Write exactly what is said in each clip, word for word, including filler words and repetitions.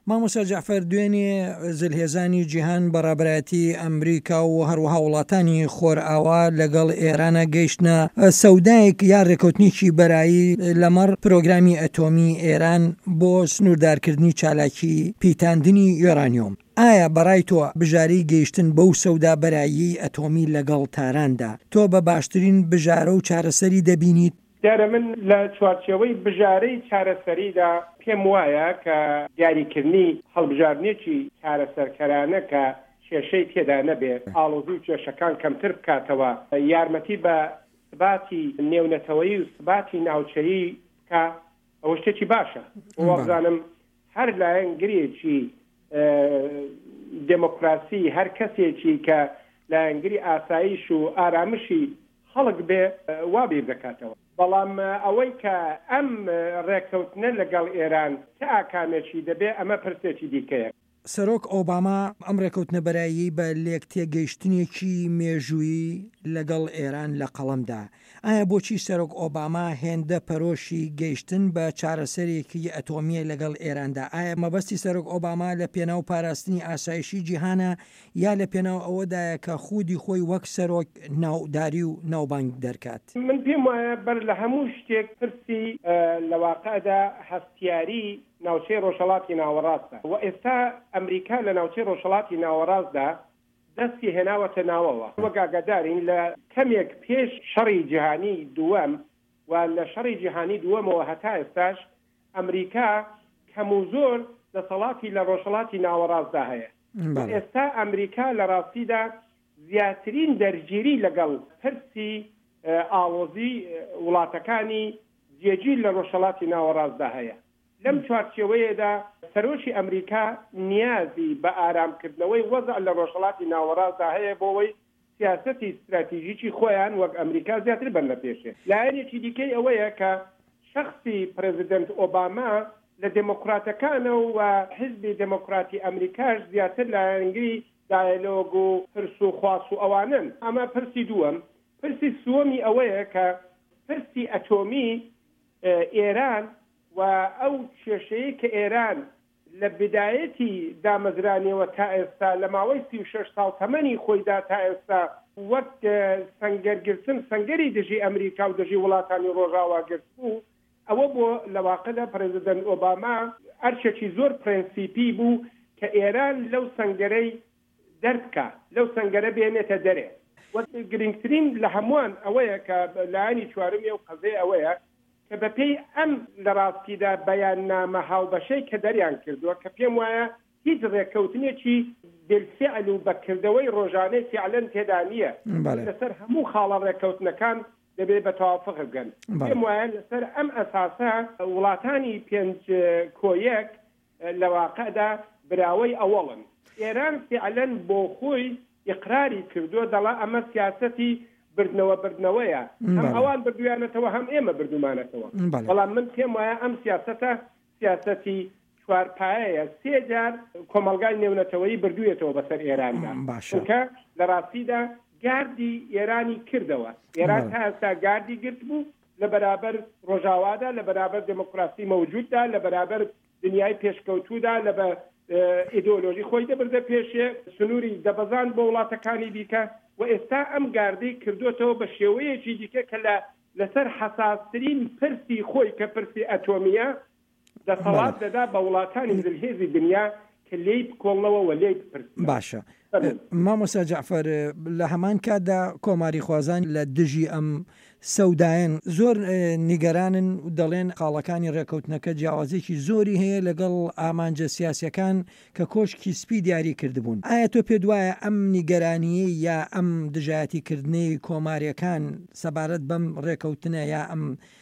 مامۆستا جەعفەر دوێنێ زلهێزانی جیهان بەڕابەتی ئەمریکا و هەروەها وڵاتانی خۆرئاوا لەگەڵ ئێرانە گەیشتنە سەودایەک یا ڕێکەوتنیی بەرایی لەمەڕ پرۆگرامی ئەتۆمی ئێران بۆ سنووردارکردنی چالاکی پیتاندنی یۆرانیۆم. ئایا بەڕای تۆ بژارەی گەیشتن بەو سەودا بەرایی ئەتۆمی لەگەڵ تاراندا تۆ بە باشترین بژارە و چارەسەری دەبینیت؟ دیارە من لە چوارچێوەی بژارەی چارەسەریدا پێم وایە کە دیاریکردنی هەڵبژارنێکی چارەسەرکەرانە کە کێشەی تێدا نەبێت ئاڵۆزی و کێشەکان کەمتر بکاتەوە یارمەتی بە ثباتی نێونەتەوەیی و ثباتی ناوچەیی کە ئەوە شتێکی باشە. وەبزانم هەر لایەنگرێکی دموکراسی هەر کەسێکی کە لایەنگری ئاسایش و ئارامشی خەڵک بێ وابێ دەکاتەوە. بەڵام ئەوەی کە ئەم ڕێکەوتنە لەگەڵ ئێران چه ئاکامێکی دەبێ ئەمە پرسێکی دیکەیە. سەرۆک ئۆباما ئەم ڕێکەوتنە بەرایی بە لێک تێگەیشتنێکی مێژووی لەگەڵ ئێران لە قەڵەمدا. ئایا بۆچی سەرۆک ئۆباما هێندە پەرۆشی گەیشتن بە چارەسەرێکی ئەتۆمیە لەگەڵ ئێراندا؟ ئایا مەبەستی سەرۆک ئۆباما لە پێناو پاراستنی ئاسایشی جیهانە یا لە پێناو ئەوەدایە کە خودی خۆی وەک سەرۆک ناوداری و ناوبانگ دەرکات؟ من پێم وایە بەر لە هەموو شتێک پرسی لە واقعدا هەستیاری ناوچەی ڕۆژهەڵاتی ناوەڕاستە و ئێستا ئەمریکا لە ناوچەی ڕۆژهەڵاتی ناوەڕاستدا دەستی هێناوەتە ناوەوە. وەگاگەدارین لە کەمێک پێش شەڕی جیهانی دووەم و لە شەڕی جیهانی دووەمەوە هەتا ئێستاش ئەمریکا کەم و زۆر دەسەڵاتی لە ڕۆژهەڵاتی ناوەڕاستدا هەیە. ئێستا ئەمریکا لە ڕاستیدا زیاترین دەرگیری لەگەڵ پرسی ئاڵۆزی وڵاتەکانی جێگیر لە ڕۆژهەڵاتی ناوەڕاستدا هەیە. لەم چوارچێوەیەدا سەرۆکی ئەمریکا نیازی بە ئارامکردنەوەی وەزع لە ڕۆژهەڵاتی ناوەڕاستدا هەیە بۆەوەی سیاسەتی استراتیژیکی خۆیان وەک ئەمریکا زیاتر بەن لە پێشێ. لایەنێکی دیکەی ئەوەیە کە شخصی پرێزیدنت ئۆباما لە دموکراتەکانە و حزبی دموکراتی ئەمریکاش زیاتر لایەنگری دایلۆگ و پرس و خواس و ئەوانن. ئەمە پرسی دووەم. پرسی سووەمی ئەوەیە کە پرسی ئەتۆمی ئێران و ئەو کێشەیە کە ئێران لە بدایەتی دامەزرانیەوە تا ئێستا لە ماوەی سی و شەش ساڵ تەمەنی خۆیدا تا ئێستا وەک سەنگەرگرتن سەنگەری دژی ئەمریکا و دژی وڵاتانی ڕۆژاوا گرت بوو. ئەوە بۆ لە واقعدا پرێزیدنت ئۆباما ئەرچێکی زۆر پرەنسیپی بوو کە ئێران لەو سەنگەرەی دەربکە، لەو سەنگەرە بێنێتە دەرێ. گرنگترین لە هەمووان ئەوەیە کە لایەنی چوارمی و قەزەی ئەوەیە کە بەپێی ئەم لە ڕاستیدا بەیان نامە هاوبەشەی کە دەریان کردووە کە پێم وایە هیچ ڕێکەوتنێکی بالفعل و بەکردەوەی ڕۆژانەی فعلەن تێدا نییە. لەسەر هەموو خاڵە ڕێکەوتنەکان دەبێت بە تەوافق بگەن. پێم وایە لەسەر ئەم ئەساسە وڵاتانی پێنج کۆیەک لە واقعدا براوەی ئەوەڵن. ئێران فعلەن بۆ خۆی ئیقراری کردووە دەڵا ئەمە سیاسەتی بردنەوە بردنەوەیە. هەم ئەوان بردویانەتەوە هەم ئێمە بردومانەتەوە. بەڵام من پێم وایە ئەم سیاسەتە سیاسەتی چوارپایەیە. سێ جار کۆمەلگای نێونەتەوەیی بردوویێتەوە بەسەر ئێراندا. چونکە لە ڕاستیدا گاردی ئێرانی کردەوە. ئێران تا ئێستا گاردی گرت بوو لە بەرابەر ڕۆژاوادا، لە بەرابەر دموکراسی مەوجوددا، لە بەرابەر دنیای پێشکەوتوودا، لە بە ئیدۆلۆژی خۆی دەبردە پێشێ، سنووری دەبەزان بۆ وڵاتەکانی دیکە و ئێستا ئەم گاردەی کردوێتەوە بە شێوەیەکی دیکە کە لە لەسەر حەساسترین پرسی خۆی کە پرسی ئەتۆمیە دەسەڵات دەدا بە وڵاتانی زلهێزی دنیا کە لێی بکۆڵنەوە و لێی بپرسن. باشە. مامۆستا جەعفەر لە هەمان کاتدا کۆماری خوازان لە دژی ئەم سەودایەن زۆر نیگەرانن و دەڵێن قاڵەکانی ڕێکەوتنەکە جیاوازێکی زۆری هەیە لەگەڵ ئامانجە سیاسیەکان کە کۆشکی سپی دیاری کردبوون. ئایا تۆ پێ دوایە ئەم نیگەرانیە یا ئەم دژایەتیکردنەی کۆماریەکان سەبارەت بەم ڕێکەوتنە یا ئەم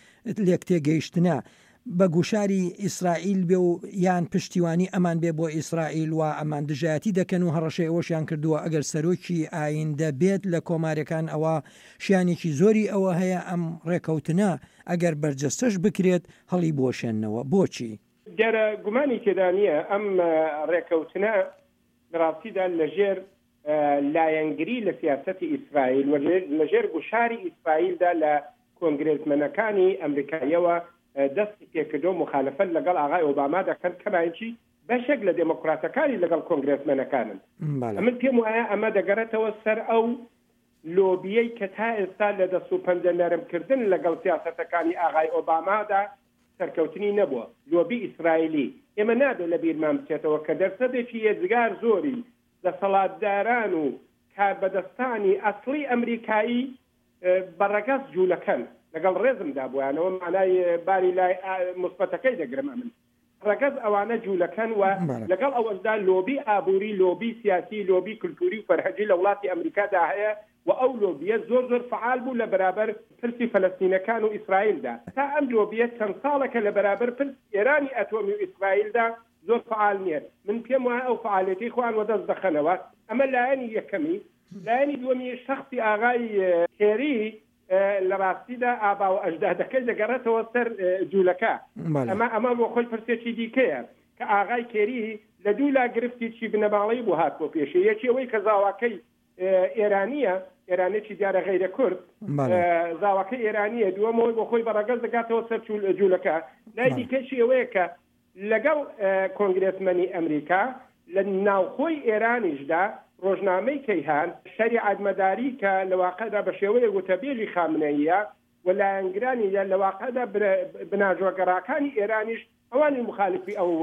لێک تێگەیشتنە بە گوشاری ئیسرائیل بێ و یان پشتیوانی ئەمان بێ بۆ ئیسرائیل و ئەمان دژایەتی دەکەن و هەڕەشەی ئەوەشیان کردووە ئەگەر سەرۆکی ئایندە بێت لە کۆمارەکان ئەوە شیانێکی زۆری ئەوە هەیە ئەم ڕێکەوتنە ئەگەر بەرجەستەش بکرێت هەڵی بۆشێننەوە. بۆچی؟ دیارە گومانی تێدا نییە ئەم ڕێکەوتنە ڕاستیدا لەژێر لایەنگری لە سیاسەتی ئیسرائیل و لەژێر گوشاری ئیسرائیلدا لە کۆنگرێسمەنەکانی ئەمریکاییەوە دەستی پێکردو مخالفەت لەگەڵ ئاغای ئۆباما دەکەن کەمایکی بەشێک لە دموکراتەکانی لەگەڵ کۆنگرێسمەنەکانن. من پێم وایە ئەمە دەگەڕێتەوە سەر ئەو لۆبیەی کە تا ئێستا لە دەست و پەنجە نەرمکردن لەگەڵ سیاسەتەکانی ئاغای ئۆبامادا سەرکەوتنی نەبووە، لۆبی ئیسرائیلی. ئێمە نابێت لە بیرمان بچێتەوە کە دەرسەدێکی ێزگار زۆری دەسەڵاتداران و کاربەدەستانی ئەسڵی ئەمریکایی بەڕەگەز جوولەکەن لەگەڵ ڕێزمدا بوویانەوە، معنای باری لای مثبەتەکەی دەگرم ئەمن ڕەگەز ئەوانە جوولەکەن و لەگەڵ ئەوەشدا لۆبی ئابووری، لۆبی سیاسی، لۆبی کلتوری و فەرهەنگی لە وڵاتی ئەمریکادا هەیە و ئەو لۆبیە زۆر زۆر فعال بوو لە بەرابەر پرسی فەلەستینەکان و ئیسرائیلدا. تا ئەم لۆبیە چەند ساڵێکە لە بەرابەر پرس ئێرانی ئەتۆمی و ئیسرائیلدا زۆر فعال نییە. من پێم وایە ئەو فعالیەتی خۆیان وەدەست دەخەنەوە. ئەمە لایەنی یەکەمی. لایەنی دووەمی شەخصی ئاغای کێری لە ڕاستیدا ئابا و ئەجدادەکەی دەگەڕێتەوە سەر جوولەکە. ئەمە ئەمە بۆ خۆی پرسێکی دیکەیە کە ئاغای کێری لە دوو لا گرفتی چی بنەماڵەی بوو هات بۆ پێشێ. یەکی ئەوەی کە زاواکەی ئێرانیە، ئێرانێکی دیارە غەیرە کورد، زاواکەی ئێرانیە. دووەمەوەی بۆ خۆی بەڕەگەز دەگاتەوە سەر جوولەکە. لای دیکەشی ئەوەیە کە لەگەڵ کۆنگرێسمەنی ئەمریکا لە ناوخۆی ئێرانیشدا ڕۆژنامەی کەیهان شەریعەت مەداری کە لە واقعدا بە شێوەیە وتەبێلی خامنەییە و لایەنگرانی لە واقعدا بناژۆگەڕاکانی ئێرانیش ئەوانی مخالفی ئەو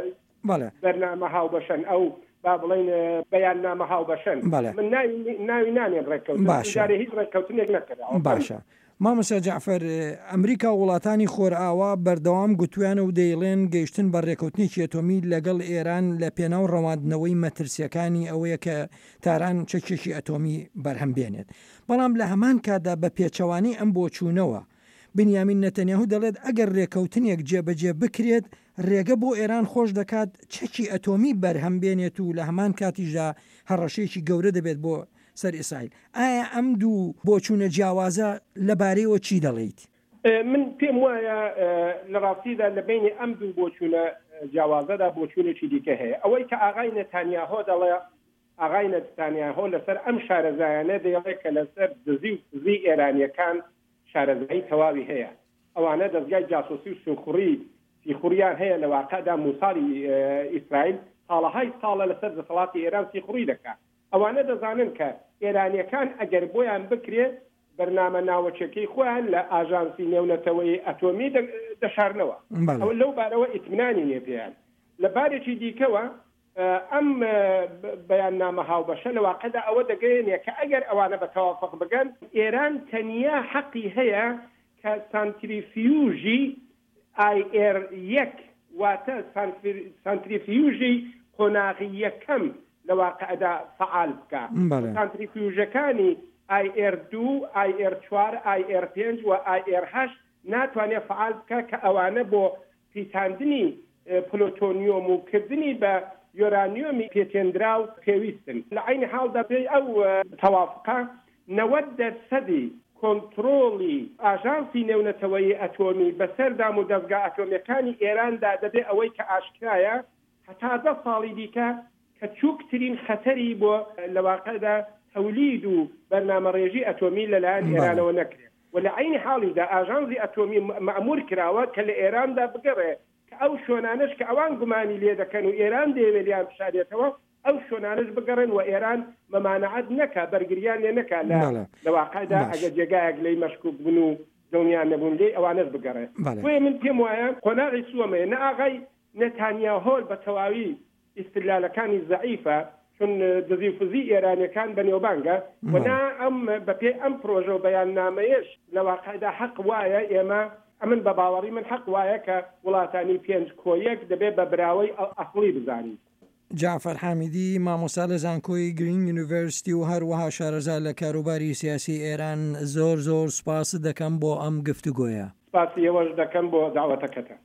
بەرنامە هاوبەشن، ئەو با بڵێن بەیان نامە هاوبەشن. من ناوی نانێن ڕێککەوتن هیچ ڕێککەوتنێک نەکرد. باشە. مامۆستا جەعفەر، ئەمریکا وڵاتانی خۆرئاوا بەردەوام گوتویانە و دەیڵێن گەیشتن بە ڕێکەوتنێکی ئەتۆمی لەگەڵ ئێران لە پێناو ڕەواندنەوەی مەترسیەکانی ئەوەیە کە تاران چەکێکی ئەتۆمی بەرهەم بێنێت. بەڵام لە هەمان کادا بە پێچەوانی ئەم بۆچوونەوە بنیامین نەتەنیاهو دەڵێت ئەگەر ڕێکەوتنێک جێبەجێ بکرێت ڕێگە بۆ ئێران خۆش دەکات چەکی ئەتۆمی بەرهەم بێنێت و لە هەمان کاتیشدا هەڕەشەیەکی گەورە دەبێت بۆ سەر ئیسرائیل. ئایا ئەم دوو بۆچوونە جیاوازە لەبارەیەوە چی دەڵێیت؟ من پێم وایە لە ڕاستیدا لە بینی ئەم دوو بۆچوونە جیاوازەدا بۆچوونێکی دیکە هەیە. ئەوەی کە ئاغای نەتانیاهۆ دەڵێ، ئاغای نەتانیاهۆ لەسەر ئەم شارەزایانە دەیڵێ کە لەسەر دزی و سزی ئێرانیەکان شارەزایی تەواوی هەیە. ئەوانە دەستگای جاسوسی و سوخوڕی سیخوڕیان هەیە لە واقعدا موساڵی ئیسرائیل ساڵەهای ساڵە لەسەر دەسەڵاتی ئێران سیخوڕی دەکات. ئەوانە دەزانن کە ئێرانیەکان ئەگەر بۆیان بکرێت بەرنامە ناوەچەکەی خۆیان لە ئاژانسی نێونەتەوەی ئەتۆمی دەشارنەوە. ئەو لەو بارەوە ئیتمنانی نیە پێیان. لە بارێکی دیکەوە ئەم بەیان نامە هاوبەشە لە واقعدا ئەوە دەگەێنێ کە ئەگەر ئەوانە بە تەوافق بگەن ئێران تەنیا حەقی هەیە کە سانتریفیوژی ئای ئێر یەک واتە سانتریفیوژی قۆناغی یەکەم لە واقعدا فعال بکە. سانتریفیوژەکانی ئای ئێر دوو، ئای ئێر چوار، ئای ئێر پێنج و ئای ئێر هەشت ناتوانێت فعال بکە کە ئەوانە بۆ پیتاندنی پلۆتۆنیۆم و کردنی بە یۆرانیۆمی پێتێنرا و پێویستن. لە عینی حاڵدا پێی ئەو تەوافقە نەوەت دەرسەدی کۆنتڕۆڵی ئاژانسی نێونەتەوەی ئەتۆمی بەسەردام و دەستگا ئەتۆمیەکانی ئێراندا دەبێ ئەوەی کە ئاشکرایە هەتا دە ساڵی دیکە کە چووکترین خەتەری بۆ لە واقعدا تەولید و بەرنامە ڕێژی ئەتۆمی لەلایەن ئێرانەوە نەکرێت. و لە عینی حاڵیدا ئاژانسی ئەتۆمی مەئمور کراوە کە لە ئێراندا بگەڕێ کە ئەو شۆنانش کە ئەوان گومانی لێ دەکەن و ئێران دەیەوێت لیان بشارێتەوە ئەو شۆنانش بگەڕن و ئێران مەمانەعەت نەکا، بەرگریان لێ نەکا لە واقعدا ئەگەر جێگایەک لەی مەشکوک بن و دڵنیان نەبوون لێ ئەوانش بگەڕێ. بۆیە من پێم وایە قۆناغی سووەمەیە نە ئاغای نەتانیاهۆ بە تەواوی ئیستدلالەکانی زەعیفە چون دزی و فزی ئێرانیەکان بەنێوبانگە و نا ئەم بەپێ ئەم پرۆژە و بەیاننامەیەش لە واقعدا حەق وایە ئێمە ئەمن بە باوەڕی من حەق وایە کە وڵاتانی پێنج کۆیەک دەبێت بە براوەی ئەسڵی بزانین. جعفەر حامیدی، مامۆستا لە زانکۆی گرین یونیڤەرسیتی و هەروەها شارەزا لە کاروباری سیاسی ئێران، زۆر زۆر سوپاس دەکەم بۆ ئەم گفتوگۆیە. سپاسی ئێوەش دەکەم بۆ داوەتەکەتە.